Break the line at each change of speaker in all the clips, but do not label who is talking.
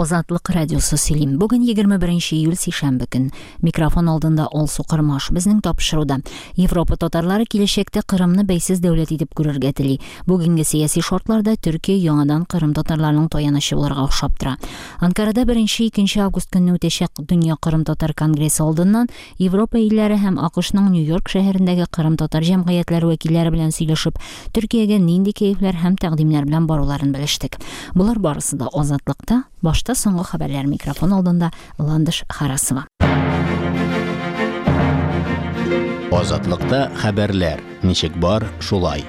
Азатлык радиосы сөйлим. Бүген 21 июль сейшәмбе көн. Микрофон алдында Алсу Кырмаш. Безнең тапшыруда Европа татарлары киләчәктә Кырымны бәйсез дәүләт итеп күрергә тели. Бүгенге сияси шартларда Төркия яңадан Кырым татарларының таянышы булырга охшап тора. Анкарада 1-2 август көнне үтәчәк Дөнья Кырым татар конгрессы алдыннан Европа илләре һәм АКШның Нью-Йорк шәһәрендәге Кырым татар җәмгыятьләре вәкилләре белән сөйләшеп, Төркиягә нинди кәефләр һәм тәкъдимнәр белән баруларын белештек. Булар барысы да Азатлыкта. Башта соңгы хәбәрләр микрофон алдында Ландыш Харасова.
Азатлыкта хәбәрләр. Ничек бар, шулай.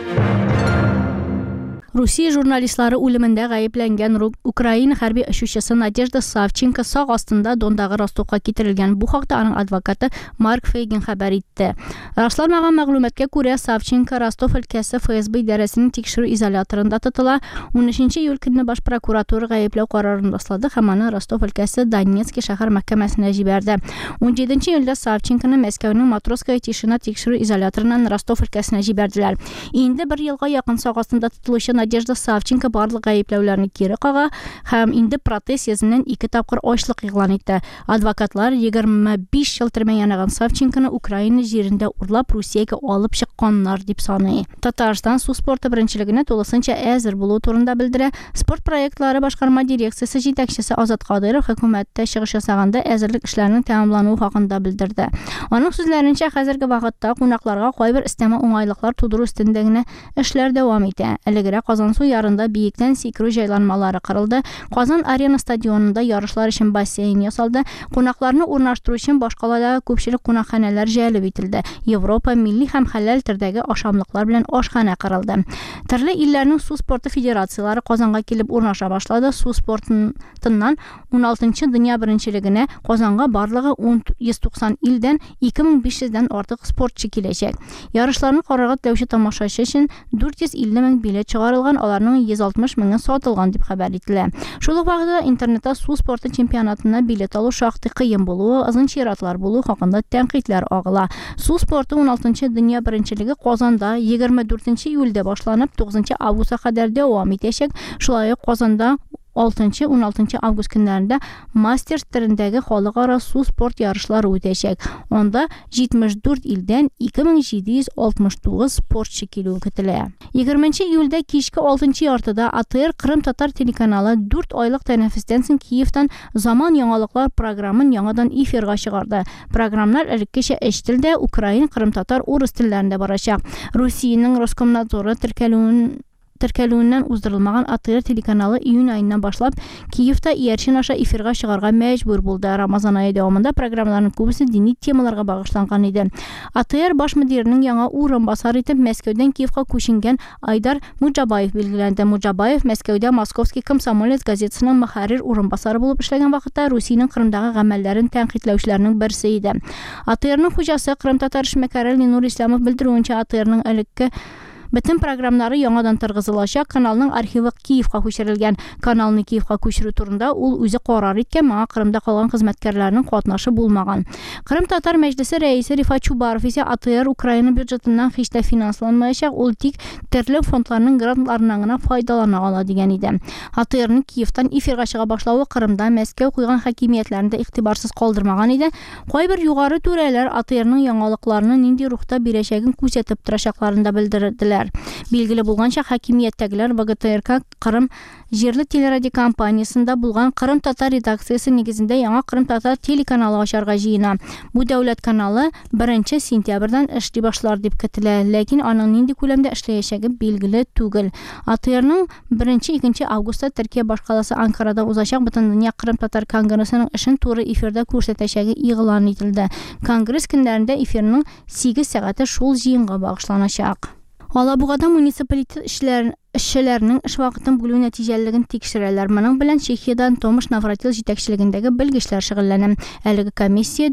Русия журналистлары үлемендә гаепләнгән Украина хәрби очучысы Надежда Савченко сак астында Дондагы Ростовка китерелгән. Бу хакта аның адвокаты Марк Фейгин хәбәр итте. Расланмаган мәгълүматкә күрә, Савченко Ростов өлкәсе ФСБ идарәсенең тикшерү изоляторында тотыла. 13 июль көнне баш прокуратура гаепләү карарын раслады һәм аны Ростов өлкәсе Донецкий шәһәр мәхкәмәсенә җибәрде. 17 июльдә Савченконы Мәскәүнең Матросская тишина тикшерү изоляторыннан Ростов өлкәсенә җибәрделәр. Инде 1 елга якын сак астында тотылучы Надежда Савченко барлык гаепләүләрне кире кага һәм инде протез йөзеннән 2 тапкыр ачлык игълан итте. Адвокатлар 25 ел төрмә янаган Савченконы Украина җирендә урлап Русиягә алып чыкканнар дип саный. Татарстан су спорты беренчелегенә тулысынча әзер булу турында белдерә. Спорт проектлары башкарма дирекциясе җитәкчесе Азат Кадыров хөкүмәттә чыгыш ясаганда әзерлек эшләренең тәмамлануы хакында белдерде. Аның сүзләренчә, хәзерге вакытта кунакларга кайбер истәмә уңайлыклар тудыру өстендә генә эшләр дәвам итә. Әлегрәк Казан су ярында биектән сикерү җайланмалары кырылды. Казан арена стадионында ярышлар өчен бассейн ясалды. Кунакларны урнаштыру өчен башкалада күпчелек кунакханәләр җәлеп ителде. Европа милли һәм хәләл төрдәге ашамлыклар белән ашхана кырылды. Төрле илләрнең су спорты федерациялары Казанга килеп урнаша башлады. Су спортыннан 16-нчы дөнья беренчелегенә Казанга барлыгы 190 илдән 2500-дән артык спортчы киләчәк. Ярышларны карарга теләүче тамашачы өчен 450 мең билет чыгарылган, аларның 160 меңе сатылган дип хәбәр ителә. Шул ук вакытта интернетта су спорты чемпионатына билет алу шактый кыен булуы, озын чиратлар булуы хакында тәнкыйтьләр агыла. Су спорты 16-нчы дөнья беренчелеге Казанда 24 июльдә башланып 9 августка кадәр дәвам итәчәк. Шулай ук Казанда 6-16 август көннәрендә мастер төрендәге халыкара су спорт ярышлары үтәчәк. Онда 74 илдән 2769 спортчы килү көтелә. 20 июльдә кичке 6 яртыда АТР Кырым татар телеканалы 4 айлык тәнәфестән соң Киевтан Заман яңалыклар програмын яңадан эфирга чыгарды. Программалар элеккечә 3 телдә, украин, кырым татар, урыс телләрендә барачак. Русиянең Роскомнадзоры теркәлүеннән уздырылмаган АТР телеканалы июнь айыннан башлап Киевта иярчен аша эфирга чыгарга мәҗбүр булды. Рамазан ае дәвамында программаларның күбесе дини темаларга багышланган иде. АТР баш мөдиренең яңа урынбасары итеп Мәскәүдән Киевка күченгән Айдар Муҗабаев белгеләнде. Муҗабаев Мәскәүдә Московский комсомолец газетасының мөхәррир урынбасары булып эшләгән вакытта Русиянең Кырымдагы гамәлләрен тәнкыйтьләүчеләрнең берсе иде. АТРның хуҗасы Кырым татар эшмәкәре Ленур Исламов белдерүенчә, АТРның элекке бөтен программалары яңадан торгызылачак. Каналның архивы Киевка күчерелгән. Каналны Киевка күчерү турында ул үзе карар иткән, моңа Кырымда калган хезмәткәрләрнең катнашы булмаган. Кырым татар мәҗлесе рәисе Рифат Чубаров исә АТР Украина бюджетыннан һич тә финансланмаячак, ул тик төрле фондларның грантларыннан гына файдалана ала дигән иде. АТРның Киевтан эфирга чыга башлавы Кырымда Мәскәү куйган хакимиятләрендә игътибарсыз калдырмаган иде. Кайбер югары түрәләр АТРның яңалыкларны нинди рухта бирәчәген күзәтеп торачакларын да белдерделәр. Билгеле булганча, хакимияттәгеләр ВГТРК Кырым җирле телерадио компаниясында булган Кырым татар редакциясе нигезендә яңа Кырым татар телеканалы ачарга җыена. Бу дәүләт каналы 1 сентябрьдән эшли башлар дип көтелә, ләкин аның нинди күләмдә эшләячәге билгеле түгел. АТРның 1-2 августта Төркия башкаласы Анкарада узачак Бөтендөнья Кырым татар конгрессының эшен туры эфирда күрсәтәчәге игълан ителде. Конгресс көннәрендә эфирның 8 сәгате шул җыенга багышланачак. Алабугада муниципалитет эшчеләренең эш вакытын бүлү нәтиҗәлелеген тикшерәләр. Моның белән Чехиядан Томаш Навратил җитәкчелегендәге белгечләр шөгыльләнә. Әлеге комиссия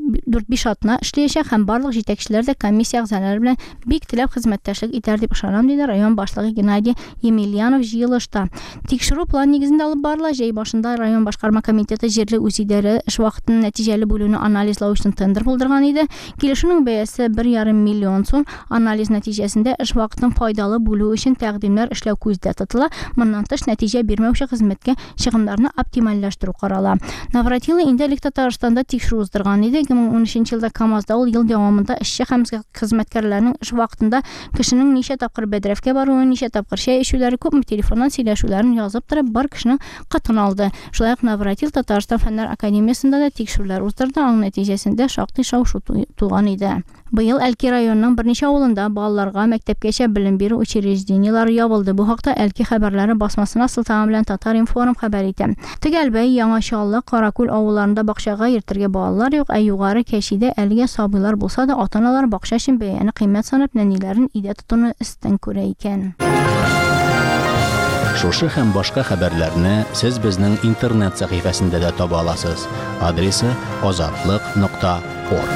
4-5 атна эшләячәк һәм барлык җитәкчеләр дә комиссия әгъзалары белән бик теләп хезмәттәшлек итәр дип ышанам, диде район башлыгы Геннадий Емельянов җыелышта. Тикшерү план нигезендә алып барыла. Җәй башында район башкарма комитеты җирле үзидарә эш вакытын нәтиҗәле бүлүне анализлау өчен тендер булдырган иде. Килешүнең бәясе 1,5 миллион сум. Анализ нәтиҗәсендә эш вакытын файдалы бүлү өчен тәкъдим rejimler işləv көздә tutula. Bundan tыш nəticə verməüşə xidmətə шығымlarını optimalləşdirə qarala. Navratilova indəlik Tatarstanda tekşürü uzdurğan idi. 2013-cü ildə Kamazda ol yıl davamında işçi xidmətkarlarının iş vaxtında kişinin neçə tapqır bədrəfkə baruğu, neçə tapqır şey işçiləri köpmü telefondan söyləşülərini yazıb durub bar kişinin qatını aldı. Şulayaq Navratil Tatarstan Fənlər Akademiyasında da tekşürlər uzdurdu. Onun nəticəsində şaxtı şavşu tuğan idi. Bu yıl Elki rayonunun bir neçə avulunda balalarga məktəbgacha bilim berу учреждениялары ябылdı. Bu haqda Elki xəbərləri basmasına Sultan bilan Tatar Inform xəbər etdi. Tügəlbəy, Yanaşallı, Qarakul avullarında bağçağa yırtırga balalar yox, yuqarı kəşidə 50-yə sabılar bolsa da ata-analar bağça üçün bəyəni qiymət sanıb nənələrin idə tutunu istin görə ikən.
Şuшы һәм башка хәбәрләрне сез безнең интернет сәхифәсендә дә таба аласыз. Адресы ozatliq.org.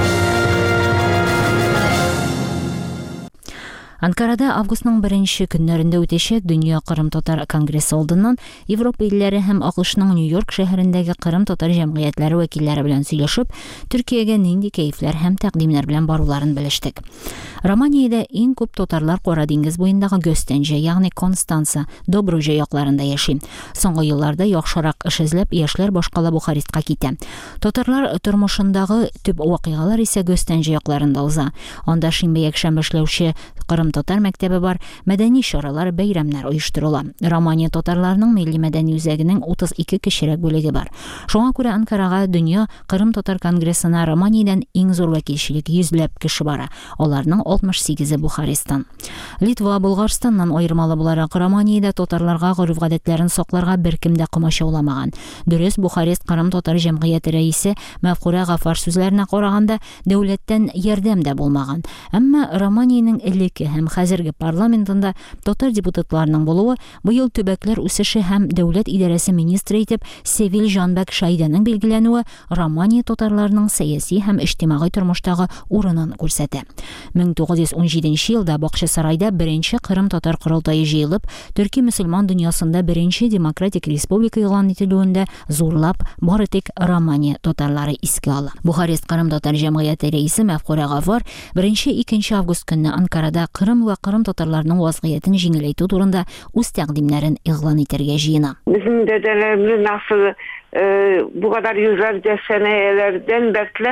Анкарада августның 1-нче көннәрендә үтәчәк Дөнья Кырым-Татар конгрессы алдыннан Европа илләре һәм АКШның Нью-Йорк шәһәрендәге Кырым-Татар җәмгыятьләре вәкилләре белән сөйләшеп, Төркиягә нинди кәефләр һәм тәкъдимнәр белән баруларын белештек. Романиядә иң күп татарлар Кара диңгез буендагы Göstence, ягъни Констанца, Добружа якларында яши. Соңгы елларда яхшырак эш эзләп яшьләр башкала Бухарестка китә. Татарлар тормышындагы төп вакыйгалар исә Göstence якларында уза. Анда шимбә-якшәмбе эшләүче Кырым-Татар мәктәбе бар, мәдәни чаралар, бәйрәмнәр оештырыла. Романия татарларының милли мәдәни үзәгенең 32 кешелек бүлеге бар. Шуңа күрә Анкарага Дөнья Кырым-Татар конгрессына Романиядән иң зур вәкилчелек 100ләп кеше бара. Аларның 68-е Бухарестан. Литва, Булгарстаннан айырмалы буларак Романиядә татарларга гореф-гадәтләрен сакларга беркем дә комачауламаган. Дөрес, Бухарест Кырым-Татар җәмгыяте рәисе Мәфкүрә Гафар сүзләренә караганда, дәүләттән ярдәм дә булмаган. Әмма Романиянең элекке һәм хәзерге парламентында татар депутатларының булуы быел төбәкләр үсеше һәм дәүләт идарәсе министры итеп Севил Жанбәк Шайданың билгеләнүе Романия татарларының сәяси һәм иҗтимагый тормыштагы урынын күрсәтә. 1917 елда Бакчасарайда 1-нче Кырым-Татар корылтайы җыелып, Төрки мөселман дөньясында 1-нче демократик республика игълан ителүендә зурлап бары тик Романия татарлары искә ала. Бухарест Кырым-Татар җәмгыяте рәисе Мәфкүрә Гафар 1-2 август көнне Анкарада Кырым ва Кырым татарларының вазгыятын җиңеләйтү турында үз тәкъдимнәрен игълан итәргә җыена.
Bizim dedelerimiz nasıl bu kadar yüzlerce senelerden beri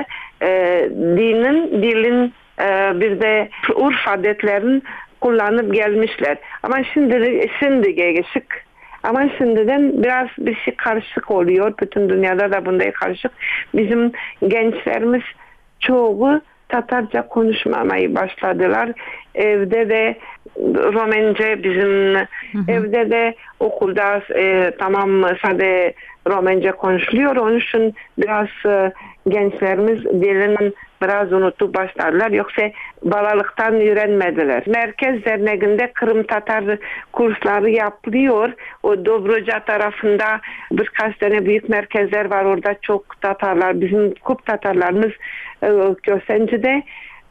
dilin bir de urf adetlerini kullanıp gelmişler. Ama şimdi geçik. Ama şimdiden biraz bir şey karışık oluyor. Bütün dünyada da bunda karışık. Bizim gençlerimiz çoğu Tatarca konuşmamaya başladılar. Evde de Romence bizim evde de okulda tamam sadece Romence konuşuluyor. Onun için biraz gençlerimiz dilini biraz unutup başladılar. Yoksa balalıktan öğrenmediler. Merkez Derneği'nde Kırım Tatar kursları yapılıyor. O Dobruca tarafında birkaç tane büyük merkezler var. Orada çok Tatarlar, bizim Kup Tatarlarımız Göstence'de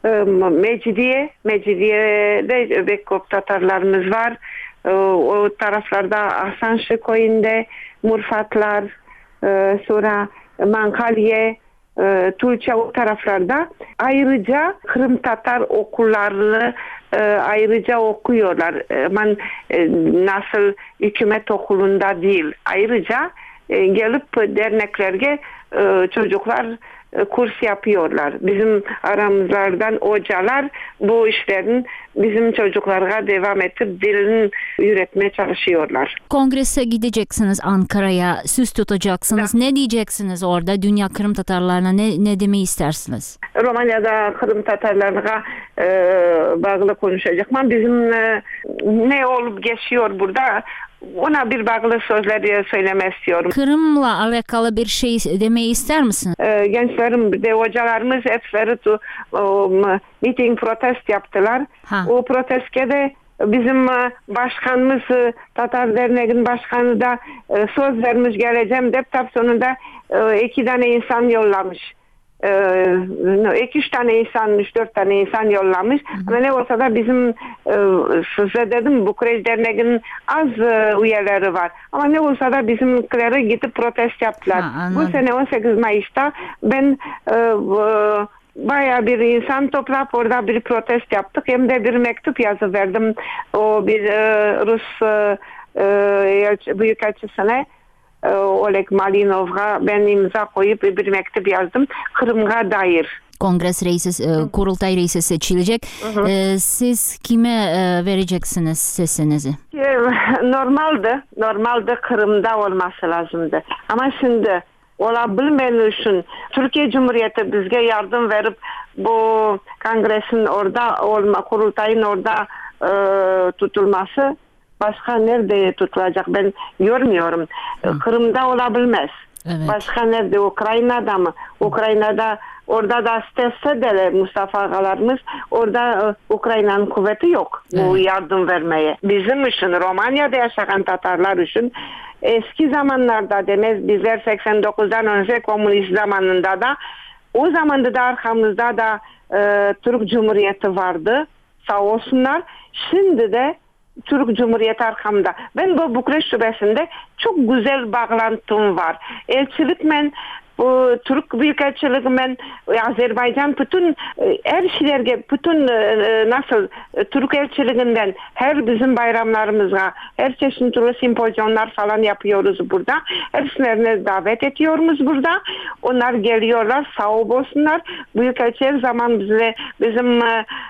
Mecidiye'de Bekop Tatarlarımız var. O taraflarda Ahsanşı Koyun'da Murfatlar, sonra Mankalye, Tulça o taraflarda. Ayrıca Kırım Tatar okullarını ayrıca okuyorlar. Nasıl hükümet okulunda değil. Ayrıca gelip derneklerge çocuklar kurs yapıyorlar. Bizim aramızlardan hocalar bu işlerin bizim çocuklara devam edip dilini üretmeye çalışıyorlar.
Kongrese gideceksiniz Ankara'ya, söz tutacaksınız. Ne diyeceksiniz orada? Dünya Kırım Tatarlarına ne demeyi istersiniz?
Romanya'da Kırım Tatarlarına bağlı konuşacağım. Bizim ne olup geçiyor burada? Ona bir bağlı sözler söylemek istiyorum.
Kırım'la alakalı bir şey demeyi ister misin?
Gençlerim de hocalarımız hepsleri miting protest yaptılar. O protestte bizim başkanımız Tatar Derneği'nin başkanı da söz vermiş geleceğim deyip sonunda 2 tane insan yollamış. 2-3 tane insan, 3-4 tane insan yollamış. Ama ne olsa da bizim size dedim Bukarest Derneği'nin az üyeleri var. Ama ne olsa da bizimkileri gidip protest yaptılar. Bu sene 18 Mayıs'ta ben bayağı bir insan toplayıp orada bir protest yaptık. Hem de bir mektup yazıverdim o bir Rus büyükelçisine, Oleg Malinov'a ben imza koyup bir mektup yazdım Kırım'a dair.
Kongres reisi, kurultay reisi seçilecek. Siz kime vereceksiniz sesinizi?
Normalde Kırım'da olması lazımdı. Ama şimdi olabilmediği için Türkiye Cumhuriyeti bizge yardım verip bu kongresin orada kurultayın orada tutulması başka nerede tutulacak ben görmüyorum. Kırım'da olabilmez. Evet. Başka nerede? Ukrayna'da mı? Ukrayna'da orada da istese de Mustafa ağalarımız orada Ukrayna'nın kuvveti yok bu yardım vermeye. Bizim için Romanya'da yaşayan Tatarlar için eski zamanlarda demez bizler 89'dan önce komünist zamanında da o zamanda da arkamızda da Türk Cumhuriyeti vardı. Sağ olsunlar. Şimdi de Türk Cumhuriyeti arkamda. Ben bu Bukreş şubesinde çok güzel bağlantım var. Elçilikmen, bu Türk Büyükelçiliğimen, Azerbaycan bütün her şeylerge, bütün nasıl Türk elçiliğinden her bizim bayramlarımıza, her çeşitli simpozyonlar falan yapıyoruz burada. Hepsine davet ediyoruz burada. Onlar geliyorlar, sağ olsunlar. Büyükelçi her zaman bizim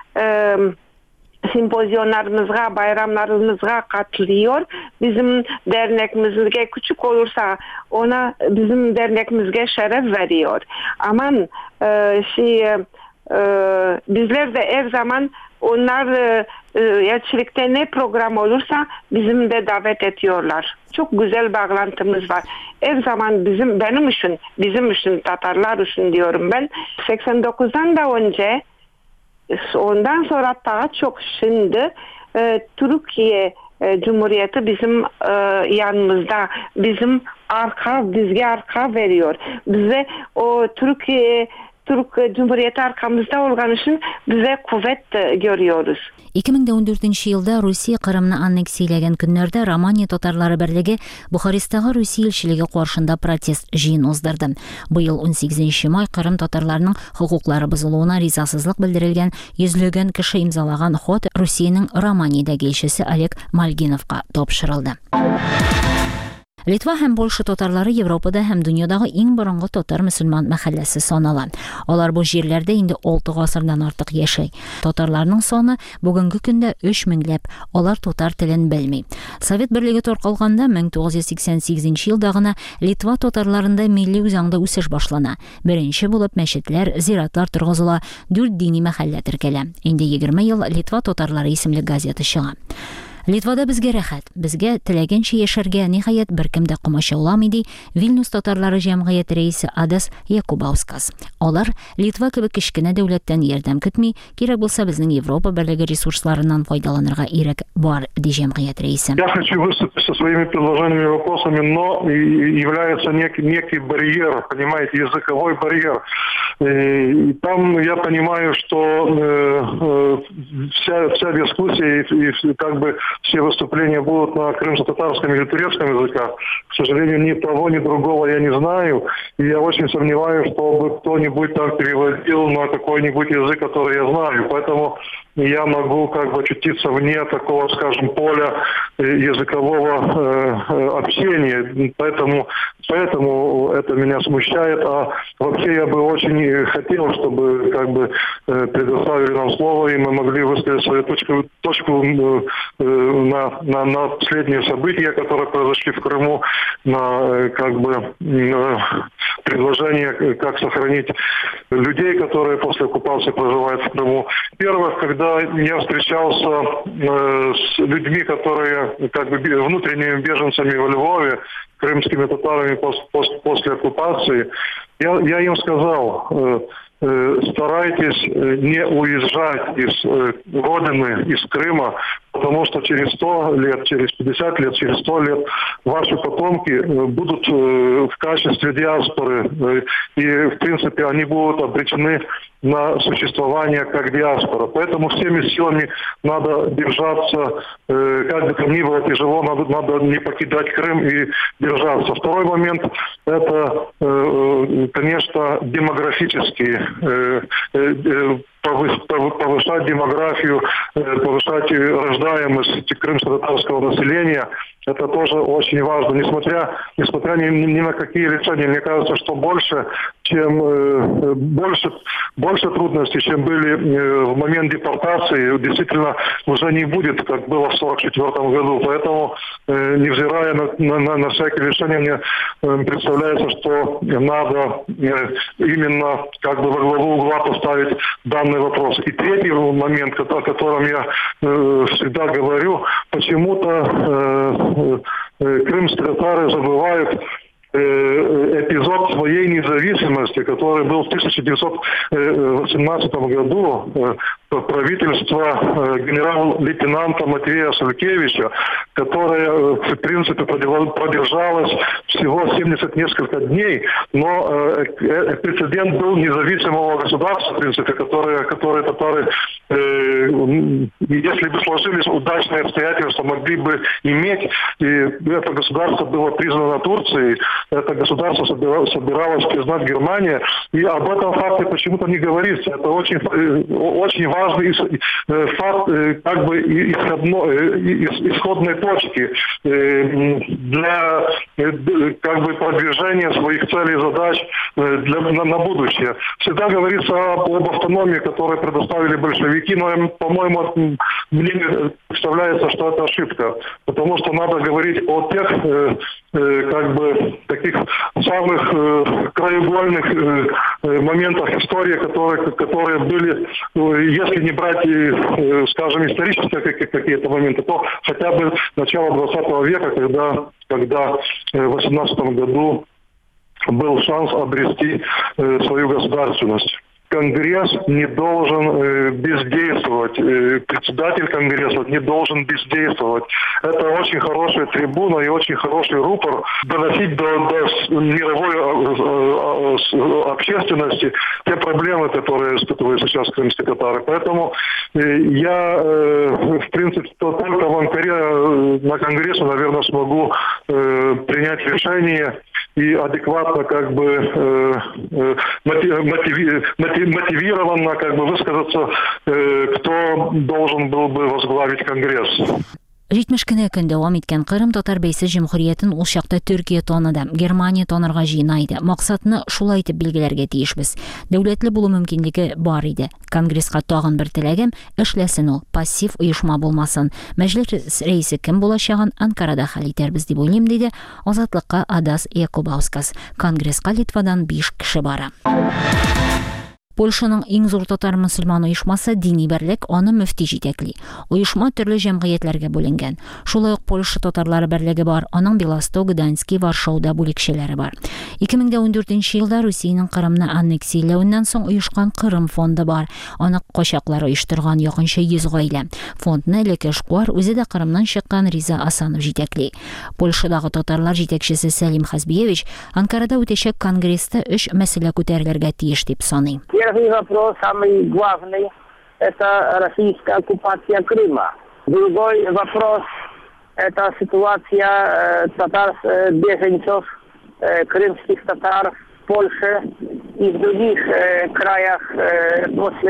simpozyonlarımıza, bayramlarımıza katılıyor. Bizim dernekimizge küçük olursa ona bizim dernekimizge şeref veriyor. Aman bizler de her zaman onlar elçilikte ne program olursa bizim de davet ediyorlar. Çok güzel bağlantımız var. Her zaman bizim için Tatarlar için diyorum ben. 89'dan da önce ondan sonra daha çok şimdi Türkiye Cumhuriyeti bizim yanımızda, bizim bizge arka veriyor. Bize o Türk Cumhuriyeti arkamızda olduğu için bize kuvvet görüyoruz.
2014 yılda Rusya Kırım'ını anneksiyelagan günlerde Romanya Tatarları Birligi Buxarestdagi Rusya elçiligi qarşında protest jiyini ozdurdu. Bu yıl 18 may Kırım Tatarlarının huquqlari buzuluğuna rizasızlık bildirilgan yüzlögen kişi imzalagan xat Rusya'nın Romanya'dagi elchisi Oleg Malginovga topşırıldı. Litva hem Polsha tatarları Yevropada hem dünyadagi eng burungi tatar musulmon mahallasi sanala. Ular bu yerlarda endi 6 asrdan ortiq yashay. Tatarlarning soni bugungi kunda 3 minglab. Ular tatar tilini bilmay. Sovet birligi tarqalganda 1988 yildagina Litva tatarlarında milliy o'zangda o'sish boshlana. Birinchi bo'lib masjidlar, ziyoratlar turg'izila, 4 diniy mahalla tirkala. Endi 20 yil Litva tatarlari ismli gazeta chiqa. Litvada bizga rahat, bizga tilagancha yasharga nihoyat bir kimda qumasha olamidi Vilnius tatarlari jamg'iyati raisi Adas Yakubauskas. Ular Litva kabi kichkina davlatdan yordam kutmay, kerak bo'lsa bizning Yevropa birligi resurslaridan foydalanirga erk bor, deydi jamg'iyat raisi.
Я хочу выступить со своими предложениями и вопросами, но является некий барьер, понимаете, языковой барьер. И там я понимаю, что вся дискуссия и как бы все выступления будут на крымско-татарском или турецком языках. К сожалению, ни того, ни другого я не знаю. И я очень сомневаюсь, чтобы кто-нибудь так переводил на какой-нибудь язык, который я знаю. Поэтому я могу как бы очутиться вне такого, скажем, поля языкового общения. Поэтому это меня смущает. А вообще я бы очень хотел, чтобы как бы предоставили нам слово, и мы могли высказать свою точку на последние события, которые произошли в Крыму, на как бы предложение, как сохранить людей, которые после оккупации проживают в Крыму. Первое, когда я встречался с людьми, которые как бы внутренними беженцами во Львове, крымскими татарами после оккупации, я им сказал: старайтесь не уезжать из родины, из Крыма, потому что через 100 лет, через 50 лет, через 100 лет ваши потомки будут в качестве диаспоры. И, в принципе, они будут обречены на существование как диаспора. Поэтому всеми силами надо держаться, как бы там ни было тяжело, надо не покидать Крым и держаться. Второй момент – это, конечно, демографические повышать демографию, повышать рождаемость крымско-татарского населения. Это тоже очень важно, несмотря ни на какие решения. Мне кажется, что больше трудностей, чем были в момент депортации, действительно уже не будет, как было в 1944 году. Поэтому, невзирая на всякие решения, мне представляется, что надо именно как бы во главу угла поставить данный вопрос. И третий момент, о котором я всегда говорю, почему-то крымские татары забывают эпизод своей независимости, который был в 1918 году. Правительство генерал-лейтенанта Матвея Сулькевича, которое, в принципе, продержалось всего 70 несколько дней, но прецедент был независимого государства, в принципе, которое татары, если бы сложились удачные обстоятельства, могли бы иметь. И это государство было признано Турцией, это государство собиралось признать Германия, и об этом факте почему-то не говорится. Это очень важный факт, как бы исходной точки для как бы продвижения своих целей и задач на будущее. Всегда говорится об автономии, которую предоставили большевики, но, по-моему, мне представляется, что это ошибка, потому что надо говорить о тех как бы таких самых краеугольных моментах истории, которые были, если не брать, скажем, исторические какие-то моменты, то хотя бы начало 20 века, когда в 18 году был шанс обрести свою государственность. Конгресс не должен бездействовать, председатель Конгресса не должен бездействовать. Это очень хорошая трибуна и очень хороший рупор доносить до мировой общественности те проблемы, которые испытывают сейчас крымские татары. Поэтому я, в принципе, только в Анкаре на Конгрессе, наверное, смогу принять решение и адекватно как бы мотивированно как бы высказаться, кто должен был бы возглавить Конгресс.
70 көне көн дәвам иткән Кырым татар бәйсез җумһуриятен ул чакта Төркия таныды, Германия танырга җыена иде. Максатны шулай итеп билгеләргә тиешбез. Дәүләтле булу мөмкинлеге бар иде. Конгресска тагын бер теләгем эшләсен ул, пассив оешма булмасын. Мәҗлес рәисе кем булачагын Анкарада хәл итәрбез дип уйлыйм, диде Азатлыкка Адас Якубаускас. Конгресска Литвадан 5 кеше бара. Польшаның иң зур татар мөселман оешмасы Дини берлек аны мөфти җитәкли. Оешма төрле җәмгыятьләргә бүленгән. Шулай ук Польша татарлары берлеге бар, аның Белосток, Гданьский, Варшауда бүлекчәләре бар. 2014 елда Русиянең Кырымны аннексияләүеннән соң оешкан Кырым фонды бар. Аны качаклар оештырган якынча 100 гаилә. Фондны Лекешкуар үзе дә Кырымнан чыккан Риза Асанов җитәкли. Польшадагы татарлар җитәкчесе Сәлим Хазбиевич Анкарада үтәчәк конгресста 3 мәсьәлә күтәрелергә тиеш дип саный.
Первый вопрос, самый главный, это российская оккупация Крыма. Другой вопрос, это ситуация беженцев, крымских татар в Польше и в других краях после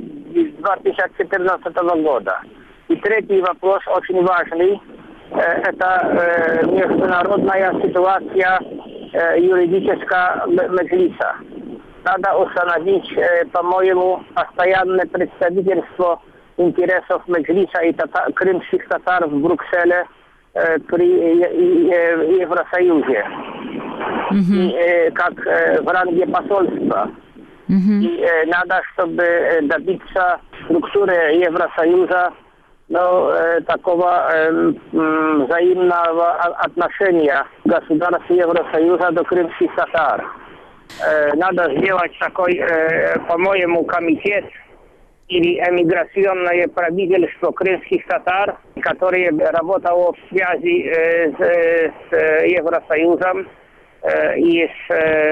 2014 года. И третий вопрос, очень важный, это международная ситуация юридического меджлиса. Надо установить, по-моему, постоянное представительство интересов Меджлиса и крымских татар в Брюсселе при Евросоюзе, и, как в ранге посольства. И надо, чтобы добиться структуры Евросоюза, такого взаимного отношения государств Евросоюза до крымских татар. Надо сделать такой, по-моему, комитет или эмиграционное правительство крымских татар, которое работало в связи с Евросоюзом и с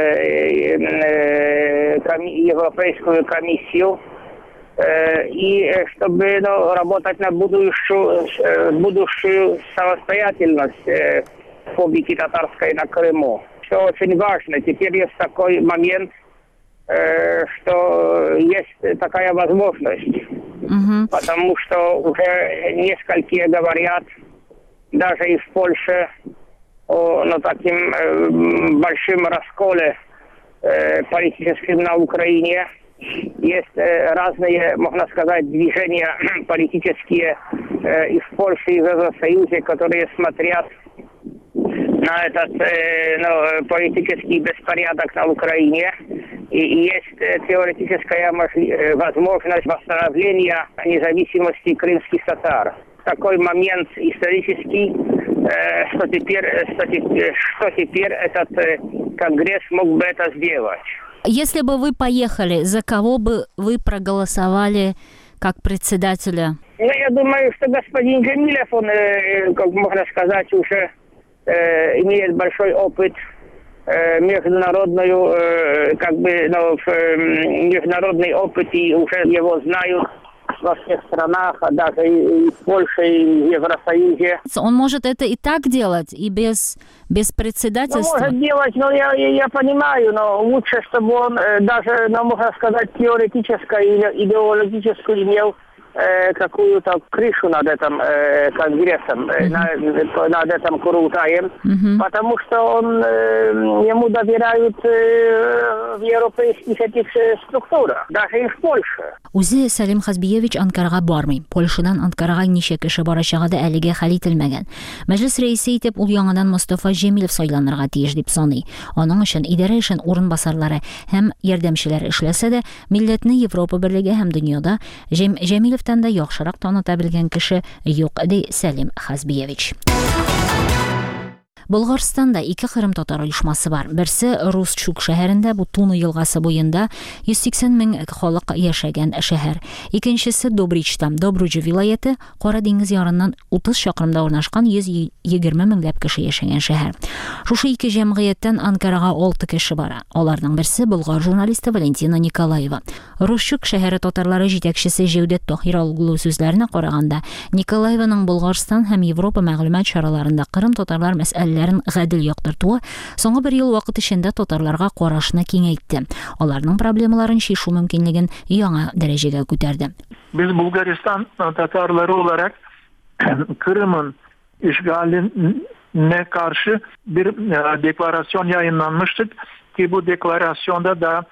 Европейскую комиссию, и чтобы работать на будущую самостоятельность Республики Татарской на Крыму. Что очень важно, теперь есть такой момент, что есть такая возможность. Потому что уже несколько говорят, даже и в Польше, о таким большим расколе политическим на Украине. Есть разные, можно сказать, движения политические и в Польше, и в Евросоюзе, которые смотрят на этот политический беспорядок на Украине. И есть теоретическая возможность восстановления независимости крымских татар. Такой момент исторический, что теперь этот Конгресс мог бы это сделать.
Если бы вы поехали, за кого бы вы проголосовали как председателя?
Я думаю, что господин Джемилев, он, как можно сказать, уже имеет большой опыт международный опыт, и уже его знают во всех странах, а даже и в Польше, и в Евросоюзе.
Он может это и так делать, и без председательства?
Может делать, но я понимаю, но лучше, чтобы он даже, можно сказать, теоретически или идеологически имел какую-то крышу над этим конгрессом, над этим Курултаем, потому что ему доверяют в европейских этих структурах, даже и в Польше.
Үзе Сәлим Хазбиевич Анкарага бармый. Польшадан Анкарага ничә кеше барачагы да әлегә хәл ителмәгән. Мәҗлес рәисе итеп ул яңадан Мустафа Җәмилев сайланырга тиеш дип саный. Аның өчен идарә эшен урынбасарлары һәм ярдәмчеләр эшләсә дә, милләтне Европа берлеге һәм дөньяда Җәмилевтән дә яхшырак таныта белгән кеше юк, ди Сәлим Хазбиевич. Болгарстанда 2 Кырым татар оешмасы бар. Берсе Русчук шәһәрендә, бу Туны елгасы буенда 180 мең халык яшәгән шәһәр. Икенчесе Добричта, Добруҗа вилаяты, Кара диңгез ярыннан 30 чакрымда урнашкан 120 меңләп кеше яшәгән шәһәр. Шушы 2 җәмгыятьтән Анкарага 6 кеше бара. Аларның берсе болгар журналисты Валентина Николаева. Русчук шәһәре татарлары җитәкчесе Җәүдәт Таһир Алгулу сүзләренә караганда, Николаеваның Болгарстан һәм Европа мәгълүмат чараларында Кырым татарлар мәсьәләләрен гадел яктыртуы соңгы 1 ел вакыт эчендә татарларга карашны киңәйтте. Аларның проблемаларын чишү мөмкинлеген яңа дәрәҗәгә күтәрде.
Biz Bulgaristan Tatarları olarak Kırım'ın işgaline karşı bir deklarasyon yayınlanmıştık ki bu deklarasyonda da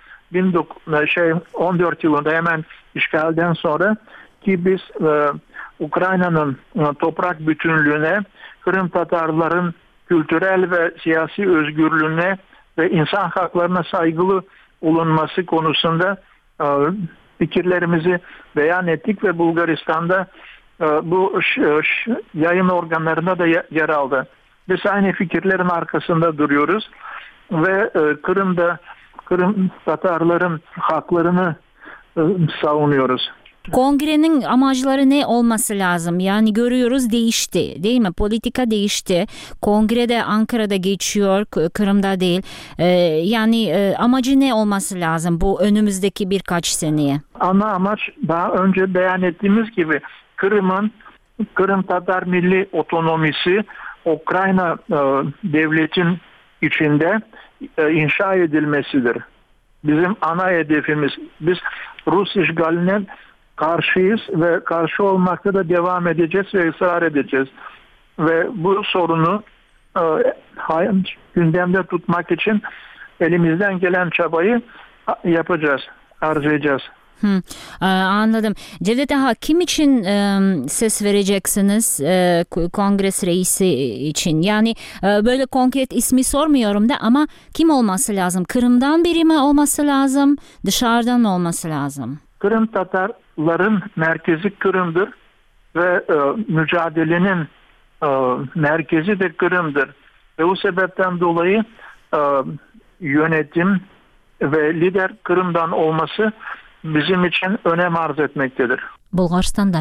14 yılında hemen işgalden sonra ki biz Ukrayna'nın toprak bütünlüğüne, Kırım Tatarların kültürel ve siyasi özgürlüğüne ve insan haklarına saygılı olunması konusunda fikirlerimizi beyan ettik ve Bulgaristan'da bu yayın organlarında da yer aldı. Biz aynı fikirlerin arkasında duruyoruz ve Kırım Tatarların haklarını savunuyoruz.
Kongrenin amacları ne olması lazım? Yani görüyoruz değişti, değil mi? Politika değişti. Kongrede Ankara'da geçiyor, Kırım'da değil. Yani amacı ne olması lazım bu önümüzdeki birkaç seneye?
Ana amaç daha önce beyan ettiğimiz gibi Kırım Tatar Milli Otonomisi Ukrayna devletin içinde inşa edilmesidir. Bizim ana hedefimiz. Biz Rus işgaline karşıyız ve karşı olmakta da devam edeceğiz ve ısrar edeceğiz. Ve bu sorunu gündemde tutmak için elimizden gelen çabayı yapacağız, harcayacağız.
Anladım. Cevdet Ağa, kim için ses vereceksiniz kongres reisi için? Yani böyle konkret ismi sormuyorum da ama kim olması lazım? Kırım'dan biri mi olması lazım? Dışarıdan mı olması lazım?
Kırım Tatarların merkezi Kırım'dır ve mücadelenin merkezi de Kırım'dır. Ve bu sebepten dolayı yönetim ve lider Kırım'dan olması bizim için önem arz etmektedir.
Bulgarstanda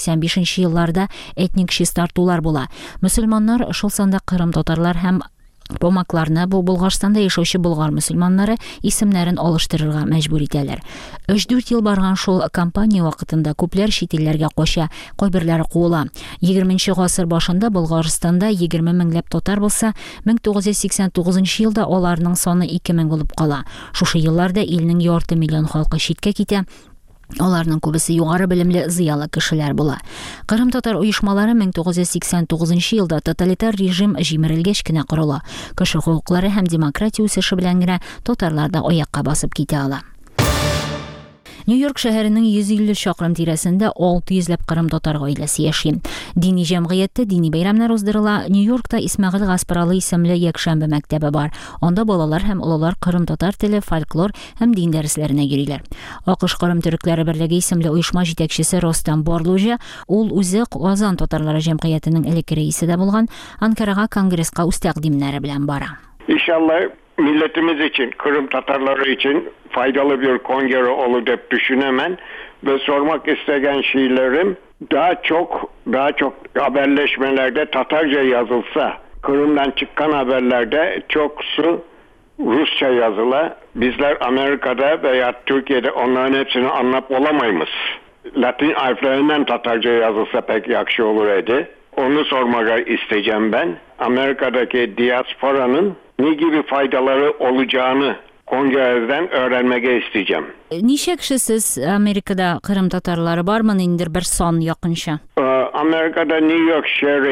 1984-85 yıllarda etnik şistартулар була. Müslümanlar ошол санда Кырым татарлар һәм Помакларны бу Булгарстанда яшәүче болгар мөселманнары исемнәрен алыштырырга мәҗбүр итәләр. 3-4 ел барган шул кампания вакытында күпләр чит илләргә кача, кайберләре куыла. 20нче гасыр башында Булгарстанда 20 меңләп татар булса, 1989 елда аларның саны 2000 булып кала. Шушы елларда илнең ярты миллион халкы читкә китә. Аларның күбесе югары белемле зыялы кешеләр була. Кырым татар оешмалары 1989 елда тоталитар режим җимерелгәч кенә корыла. Кеше хукуклары һәм демократия үсеше белән генә татарлар да аякка басып китә ала. Нью-Йорк шәһәренең 150 чакрым тирәсендә 600ләп кырым татар гаиләсе яши. Дини җәмгыятьтә дини бәйрәмнәр уздырыла. Нью-Йоркта Исмәгыйль Гаспаралы исемле якшәмбе мәктәбе бар. Анда балалар һәм олылар кырым татар теле, фольклор һәм дин дәресләренә йөриләр. АКШ Кырым төрекләре берлеге исемле оешма җитәкчесе Ростам Борлужа, ул үзе Казан татарлары җәмгыятенең элекке рәисе дә булган, Анкарага конгресска үз тәкъдимнәре белән бара.
İnşallah milletimiz için, Kırım Tatarları için faydalı bir kongre olur diye düşünemem ve sormak isteyen şeylerim daha çok haberleşmelerde Tatarca yazılsa, Kırım'dan çıkan haberlerde çoksu Rusça yazıla. Bizler Amerika'da veya Türkiye'de onların hepsini anlayıp olamayız. Latin harflerinden Tatarca yazılsa pek yakşı olur idi. Onu sormak isteyeceğim ben. Amerika'daki diasporanın ne gibi faydaları olacağını kongreden öğrenmek isteyeceğim.
Ничә кеше сез Америкада кырым татарлары бармы инде бер сан якынча?
Amerika'da New York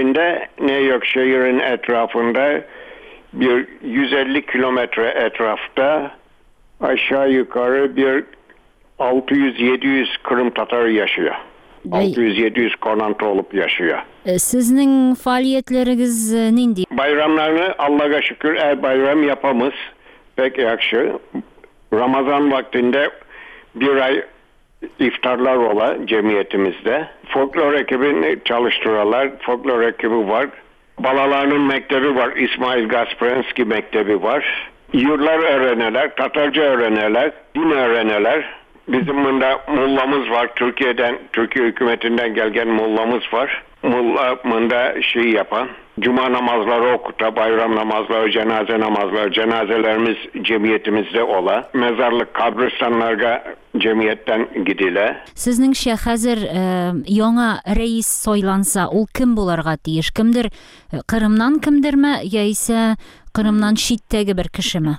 şehrin etrafında bir 150 kilometre etrafta aşağı yukarı bir 600-700 Kırım Tatarı yaşıyor. 600-700 konantı olup yaşıyor.
Sizning faaliyetleringiz nindi?
Bayramlarını Allah'a şükür bayram yapamız. Pek yakşı. Ramazan vaktinde bir ay iftarlar ola cemiyetimizde. Folklor ekibini çalıştırıyorlar. Folklor ekibi var. Balalarının mektebi var. İsmail Gasparenski mektebi var. Yurtlar öğrenirler. Tatarca öğrenirler. Din öğrenirler. Bizim bunda mullamız var. Türkiye hükümetinden gelgen mullamız var. Mulla bunda yapan. Cuma namazları okuta, bayram namazları, cenaze namazları, cenazelerimiz cemiyetimizde ola. Mezarlık, kabristanlarga cemiyetten gidile.
Sizningчә хәзер яңа рәис сайланса, ул кем буларга тиеш? Кемдер Кырымнан кемдерме, яисә Кырымнан читтәге бер кешеме?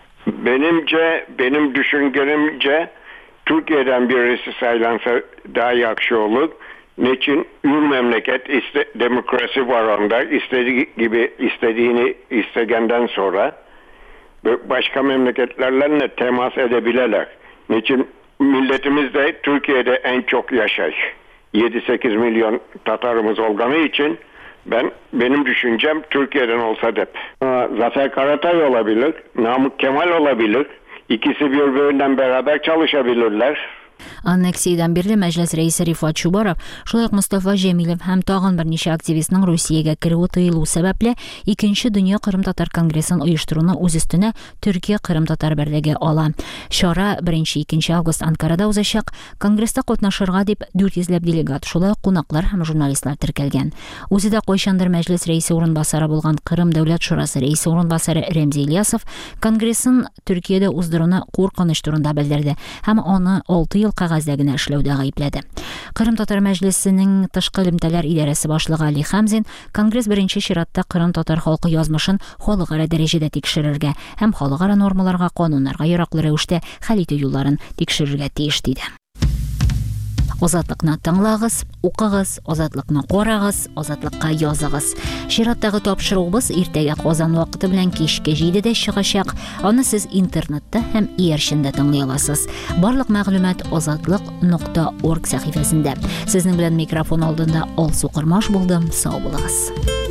Benim düşüncemce Türkiye'den birisi saylansa daha yakşı olur. Niçin? Ür memleket demokrasi var onda. İstediğini istegenden sonra başka memleketlerle temas edebilirler. Niçin? Milletimiz de Türkiye'de en çok yaşay. 7-8 milyon Tatarımız olduğu için benim düşüncem Türkiye'den olsa dep. Zafer Karatay olabilir, Namık Kemal olabilir. İkisi birbirinden beraber çalışabilirler.
Аннексиядән бирле мәҗлес рәисе Рифат Чубаров, шулай ук Мустафа Җәмилев һәм тагын берничә активистның Русиягә кируе тыелу сәбәпле 2нче дөнья Кырым татар конгрессын оештыруны үз өстенә Төркия Кырым татар берлеге ала. Чара 1-2 август Анкарада узачак. Конгресста катнашырга дип 400ләп делегат, шулай ук кунаклар һәм журналистлар теркәлгән. Үзе дә кайчандыр мәҗлес рәисе урынбасары булган Кырым дәүләт шурасы рәисе урынбасары Ремзи Ильясов конгрессын Төркиядә уздыруны куркыныч турында белдерде һәм аны 6 ел кәгазьдә генә эшләүдә гаепләде. Кырым татар мәҗлесенең тышкы элемтәләр идарәсе башлыгы Али Хәмзин конгресс беренче чиратта Кырым татар халкы язмышын халыкара дәрәҗәдә тикшерергә һәм халыкара нормаларга, кануннарга яраклы рәвештә хәл итү юлларын тикшерергә тиеш диде. Азатлыкны тыңлагыз, укыгыз, азатлыкны карагыз, азатлыкка языгыз. Чираттагы тапшыруыбыз иртәгә Казан вакыты белән кичке 7дә чыгачак. Аны сез интернетта һәм иярчендә тыңлый аласыз. Барлык мәгълүмат azatlyk.org сәхифәсендә. Сезнең белән микрофон алдында Алсу Кырмаш булдым. Сау булыгыз.